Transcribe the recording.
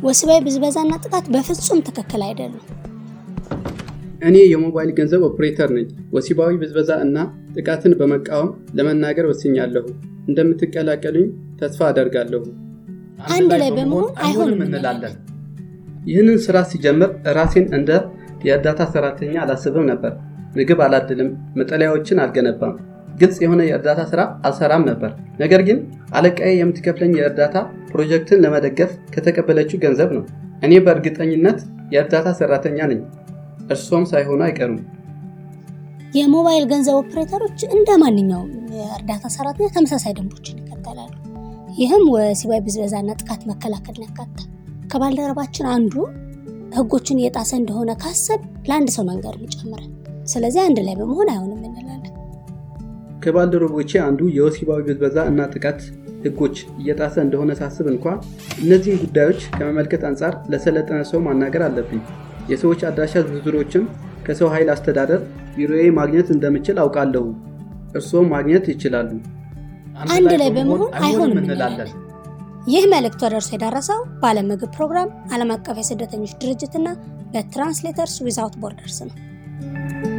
ወሲባዊ ብዝበዛና ጥቃት በፍጹም ትክክል አይደለም። እኔ የሞባይል ገንዘብ ኦፕሬተር ነኝ። ወሲባዊ ብዝበዛ እና ጥቃትን በመቃወም ለመናገር ወስኛለሁ። እንደምትቀላቀሉኝ ተስፋ አደርጋለሁ። አንድ ላይ በመሆን አይሆንም እንላለን። ይህንን ስራ ሲጀምር ራሴን እንደ የእርዳታ ሰራተኛ አላስብም ነበር። ምግብ አላድልም፣ መጠለያዎችን አልገነባም፣ ግልጽ የሆነ የእርዳታ ስራ አልሰራም ነበር። ነገር ግን አለቃዬ የምትከፍለኝ የእርዳታ ፕሮጀክትን ለመደገፍ ከተቀበለችው ገንዘብ ነው። እኔ በእርግጠኝነት የእርዳታ ሰራተኛ ነኝ። እርሶም ሳይሆኑ አይቀሩም። የሞባይል ገንዘብ ኦፕሬተሮች እንደማንኛውም የእርዳታ ሰራተኛ ተመሳሳይ ደንቦችን ይከተላሉ። ይህም ወሲባዊ ብዝበዛና ጥቃት መከላከልን ያካትታል። ከባልደረባችን አንዱ ህጎችን እየጣሰ እንደሆነ ካሰብ ለአንድ ሰው መንገር ይጨምራል። ስለዚህ አንድ ላይ በመሆን አይሆንም እንላለን። ከባልደረቦቼ አንዱ የወሲባዊ ብዝበዛ እና ጥቃት ህጎች እየጣሰ እንደሆነ ሳስብ እንኳን እነዚህን ጉዳዮች ከመመልከት አንጻር ለሰለጠነ ሰው ማናገር አለብኝ። የሰዎች አድራሻ ዝርዝሮችን ከሰው ኃይል አስተዳደር ቢሮዬ ማግኘት እንደምችል አውቃለሁ። እርስዎም ማግኘት ይችላሉ። አንድ ላይ በመሆን አይሆንም እንላለን። ይህ መልእክት ወደ እርሶ የደረሰው በዓለም ምግብ ፕሮግራም፣ ዓለም አቀፍ የስደተኞች ድርጅትና በትራንስሌተርስ ዊዛውት ቦርደርስ ነው።